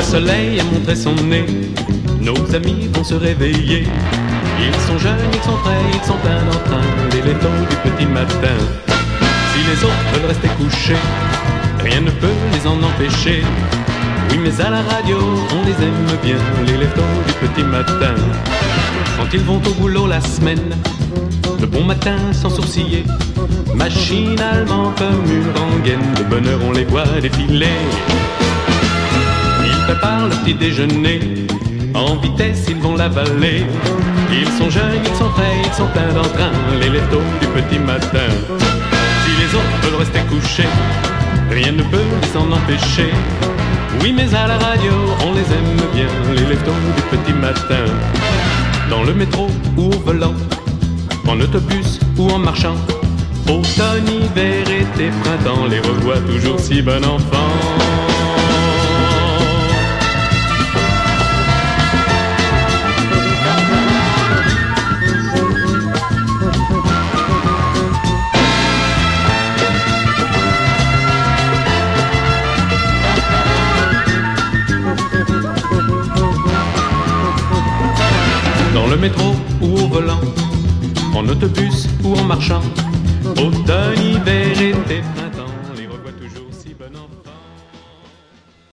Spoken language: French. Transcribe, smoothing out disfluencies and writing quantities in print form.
soleil a montré son nez, nos amis vont se réveiller. Ils sont jeunes, ils sont frais, ils sont plein d'entrain, les létaux du petit matin. Si les autres veulent rester couchés, rien ne peut les en empêcher. Oui, mais à la radio, on les aime bien, les létaux du petit matin. Quand ils vont au boulot la semaine, le bon matin sans sourciller, machinalement comme une rengaine, de bonne heure on les voit défiler. Ils préparent le petit déjeuner, en vitesse ils vont l'avaler. Ils sont jeunes, ils sont frais, ils sont pleins d'entrain, les létaux du petit matin. Si les autres veulent rester couchés, rien ne peut les en empêcher. Oui, mais à la radio, on les aime bien, les létaux du petit matin. Dans le métro ou au volant, en autobus ou en marchant, automne, hiver, été, printemps, les revois toujours si bon enfant. Dans le métro ou au volant, en autobus ou en marchant, automne, hiver, été, printemps.